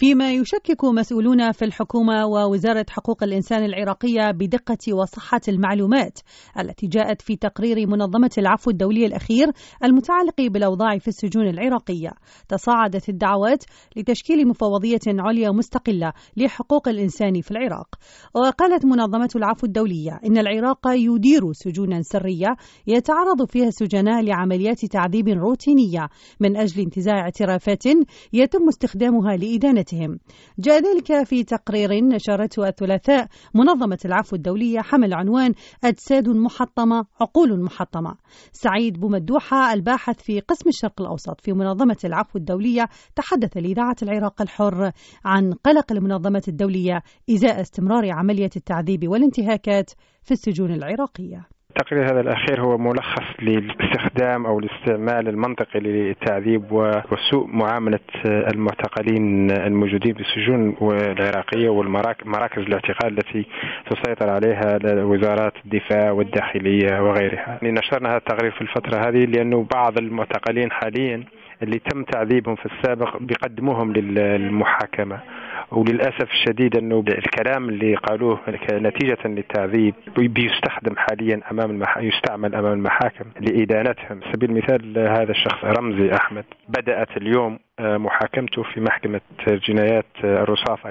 فيما يشكك مسؤولون في الحكومة ووزارة حقوق الإنسان العراقية بدقة وصحة المعلومات التي جاءت في تقرير منظمة العفو الدولي الأخير المتعلق بالأوضاع في السجون العراقية، تصاعدت الدعوات لتشكيل مفوضية عليا مستقلة لحقوق الإنسان في العراق. وقالت منظمة العفو الدولية إن العراق يدير سجونا سرية يتعرض فيها السجناء لعمليات تعذيب روتينية من أجل انتزاع اعترافات يتم استخدامها لإدانتهم. جاء ذلك في تقرير نشرته الثلاثاء منظمة العفو الدولية حمل عنوان أجساد محطمة عقول محطمة. سعيد بومدوحة الباحث في قسم الشرق الأوسط في منظمة العفو الدولية تحدث لإذاعة العراق الحر عن قلق المنظمة الدولية إزاء استمرار عملية التعذيب والانتهاكات في السجون العراقية. التقرير هذا الأخير هو ملخص للاستخدام أو الاستعمال المنطقي للتعذيب وسوء معاملة المعتقلين الموجودين في السجون العراقية والمراكز الاعتقال التي تسيطر عليها وزارات الدفاع والداخلية وغيرها. نشرنا هذا التقرير في الفترة هذه لأنه بعض المعتقلين حاليا اللي تم تعذيبهم في السابق بيقدموهم للمحاكمة، وللأسف الشديد أنه الكلام اللي قالوه نتيجة للتعذيب بيستخدم حاليا يستعمل أمام المحاكم لإدانتهم. سبيل المثال هذا الشخص رمزي أحمد بدأت اليوم محاكمته في محكمة جنايات الرصافة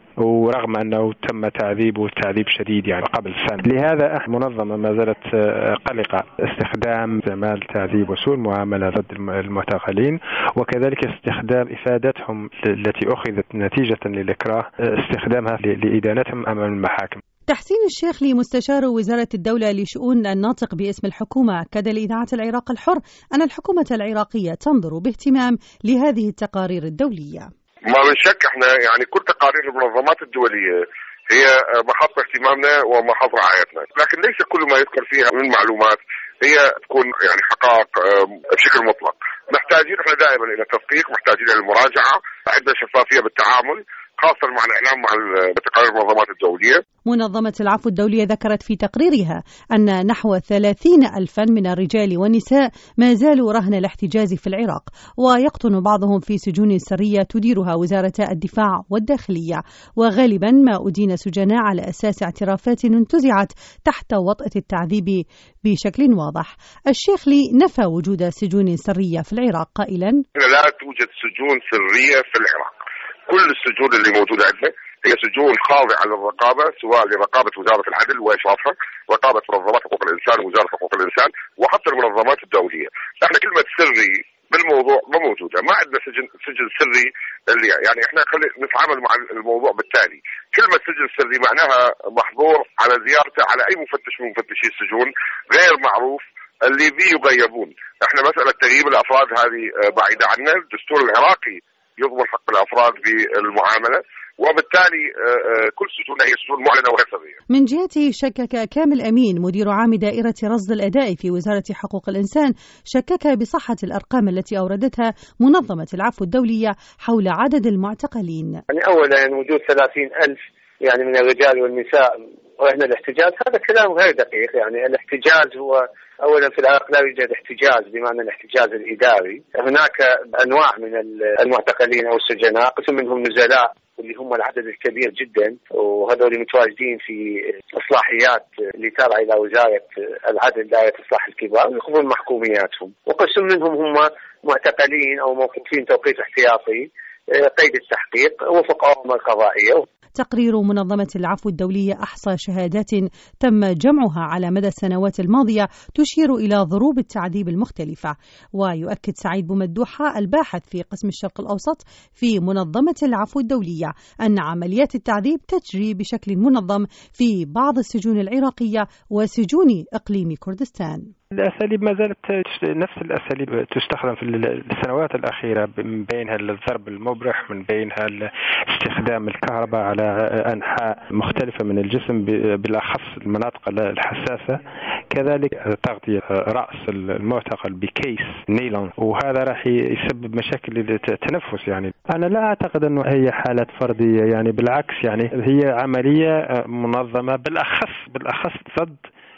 ورغم أنه تم تعذيبه تعذيب شديد قبل سنة. لهذا المنظمة ما زالت قلقة استعمال تعذيب وسوء المعاملة ضد المعتقلين، وكذلك استخدام إفادتهم التي أخذت نتيجة للإكراه استخدامها لإدانتهم أمام المحاكم. تحسين الشيخ لمستشار وزارة الدولة لشؤون الناطق باسم الحكومة أكد لإذاعة العراق الحر أن الحكومة العراقية تنظر باهتمام لهذه التقارير الدولية. ما من شك احنا كل تقارير المنظمات الدولية هي محط اهتمامنا ومحط رعايتنا، لكن ليس كل ما يذكر فيها من معلومات هي تكون حقائق بشكل مطلق. محتاجين احنا دائما الى تدقيق، محتاجين الى المراجعة، عندنا شفافية بالتعامل خاصة مع الإعلام مع تقارير المنظمات الدولية. منظمة العفو الدولية ذكرت في تقريرها أن نحو 30,000 من الرجال والنساء ما زالوا رهن الاحتجاز في العراق، ويقطن بعضهم في سجون سرية تديرها وزارة الدفاع والداخلية، وغالبا ما أدين سجناء على أساس اعترافات انتزعت تحت وطأة التعذيب بشكل واضح. الشيخ لي نفى وجود سجون سرية في العراق قائلا: لا توجد سجون سرية في العراق. كل السجون اللي موجودة عندنا هي سجون خاضعة للرقابة، سواء لرقابة وزارة العدل وإشرافها، رقابة منظمات حقوق الإنسان ووزارة حقوق الإنسان، وحتى المنظمات الدولية. احنا كلمة سري بالموضوع ما موجودة، ما عندنا سجن سري اللي احنا نتعامل مع الموضوع بالتالي. كلمة سجن سري معناها محظور على زيارته على أي مفتش من مفتشي السجون غير معروف اللي بيه يغيبون. احنا مسألة تغييب الأفراد هذه بعيدة عنا. الدستور العراقي يضمن حق الأفراد بالمعاملة، وبالتالي كل سجون هي سجون معلنة وغير سرية. من جهته شكك كامل أمين مدير عام دائرة رصد الأداء في وزارة حقوق الإنسان، شكك بصحة الأرقام التي أوردتها منظمة العفو الدولية حول عدد المعتقلين. أولا وجود 30,000 من الرجال والنساء رهن الاحتجاز هذا كلام غير دقيق. الاحتجاز هو أولا في العراق لا يوجد احتجاز بمعنى الاحتجاز الإداري. هناك أنواع من المعتقلين أو السجناء، قسم منهم نزلاء واللي هم العدد الكبير جدا، وهذول متواجدين في إصلاحيات اللي تابعة إلى وزارة العدل دائرة إصلاح الكبار يأخذون محكومياتهم، وقسم منهم هم معتقلين أو موقوفين توقيف احتياطي قيد التحقيق وفق أوامر قضائية. تقرير منظمة العفو الدولية أحصى شهادات تم جمعها على مدى السنوات الماضية تشير إلى ضروب التعذيب المختلفة. ويؤكد سعيد بومدوحة الباحث في قسم الشرق الأوسط في منظمة العفو الدولية أن عمليات التعذيب تجري بشكل منظم في بعض السجون العراقية وسجون إقليم كردستان. الأساليب ما زالت نفس الأساليب تستخدم في السنوات الأخيرة، من بينها الضرب المبرح، من بينها استخدام الكهرباء على أنحاء مختلفة من الجسم بالأخص المناطق الحساسة، كذلك تغطية رأس المعتقل بكيس نيلون، وهذا راح يسبب مشاكل التنفس. أنا لا أعتقد أنه هي حالة فردية، بالعكس هي عملية منظمة بالأخص ضد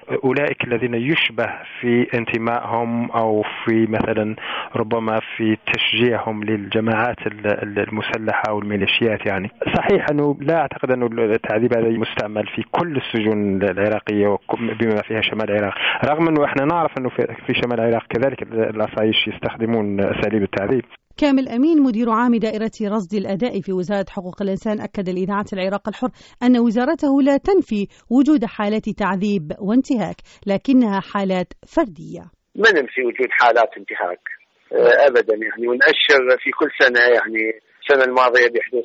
أولئك الذين يشبه في انتمائهم أو في مثلا ربما في تشجيعهم للجماعات المسلحة والميليشيات. يعني صحيح أنه لا أعتقد أنه التعذيب هذا مستعمل في كل السجون العراقية بما فيها شمال العراق، رغم أنه احنا نعرف أنه في شمال العراق كذلك العصايش يستخدمون أساليب التعذيب. كامل أمين مدير عام دائرة رصد الأداء في وزارة حقوق الإنسان أكد لإذاعة العراق الحر أن وزارته لا تنفي وجود حالات تعذيب وانتهاك، لكنها حالات فردية. ما ننفي وجود حالات انتهاك أبدا، يعني ونأشر في كل سنة، يعني السنة الماضية بحدود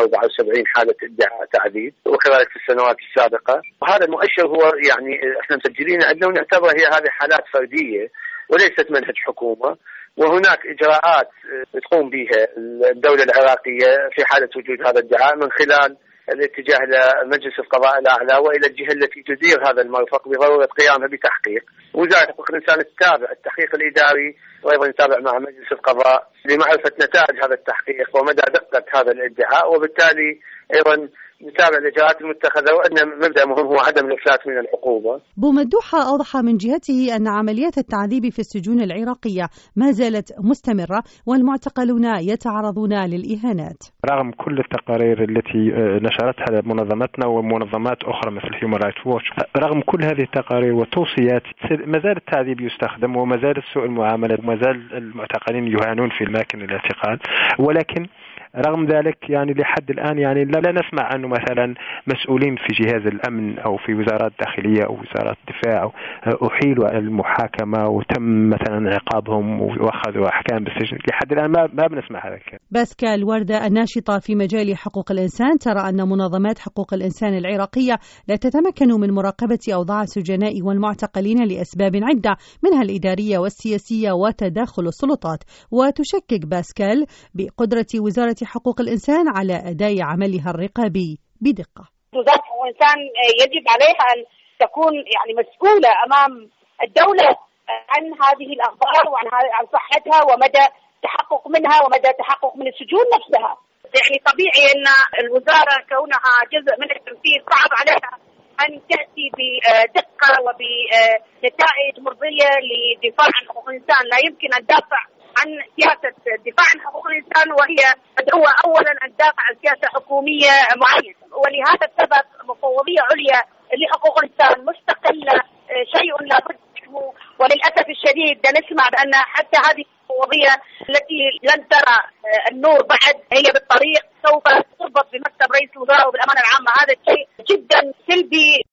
574 حالة ادعاء تعذيب، وكذلك في السنوات السابقة. وهذا المؤشر هو يعني احنا مسجلين عندنا ونعتبر هي هذه حالات فردية وليست منهج حكومة، وهناك إجراءات تقوم بها الدولة العراقية في حالة وجود هذا الادعاء من خلال الاتجاه لمجلس القضاء الأعلى وإلى الجهة التي تدير هذا المرفق بضرورة قيامها بتحقيق. وزارة حقوق الإنسان تتابع التحقيق الإداري وأيضا تتابع مع مجلس القضاء لمعرفة نتائج هذا التحقيق ومدى دقة هذا الادعاء، وبالتالي أيضا نتابع الإجراءات المتخذة، وأن مبدأ مهم هو عدم الإفلات من العقوبة. بومدوحة أوضح من جهته أن عمليات التعذيب في السجون العراقية ما زالت مستمرة والمعتقلون يتعرضون للإهانات. رغم كل التقارير التي نشرتها منظمتنا ومنظمات أخرى مثل هيومن رايتس ووتش، رغم كل هذه التقارير والتوصيات ما زال التعذيب يستخدم وما زال سوء المعاملة وما زال المعتقلين يهانون في أماكن الاعتقال. ولكن رغم ذلك يعني لحد الآن يعني لا نسمع أنه مثلا مسؤولين في جهاز الأمن أو في وزارات الداخلية أو وزارات الدفاع أحيلوا المحاكمة وتم مثلا عقابهم وأخذوا أحكام بالسجن. لحد الآن ما بنسمع هذا الكلام. باسكال وردة الناشطة في مجال حقوق الإنسان ترى أن منظمات حقوق الإنسان العراقية لا تتمكن من مراقبة أوضاع السجناء والمعتقلين لأسباب عدة منها الإدارية والسياسية وتداخل السلطات، وتشكك باسكال بقدرة وزارة حقوق الإنسان على أداء عملها الرقابي بدقة. وزارة حقوق الإنسان يجب عليها أن تكون يعني مسؤولة أمام الدولة عن هذه الأخبار وعن صحتها ومدى تحقق منها ومدى تحقق من السجون نفسها. يعني طبيعي أن الوزارة كونها جزء من التنفيذ صعب عليها أن تأتي بدقة وبنتائج مرضية لدفاع عن حقوق الإنسان. لا يمكن أن تدافع عن سياسة الدفاع عن حقوق الإنسان وهي مدعوة أولا أن تدافع عن سياسة حكومية معينة، ولهذا السبب مفوضية عليا لحقوق الإنسان مستقلة شيء لا بد منه. وللأسف الشديد نسمع بأن حتى هذه المفوضية التي لن ترى النور بعد هي بالطريق سوف تربط بمكتب رئيس الوزراء وبالأمانة العامة. هذا الشيء جدا سلبي.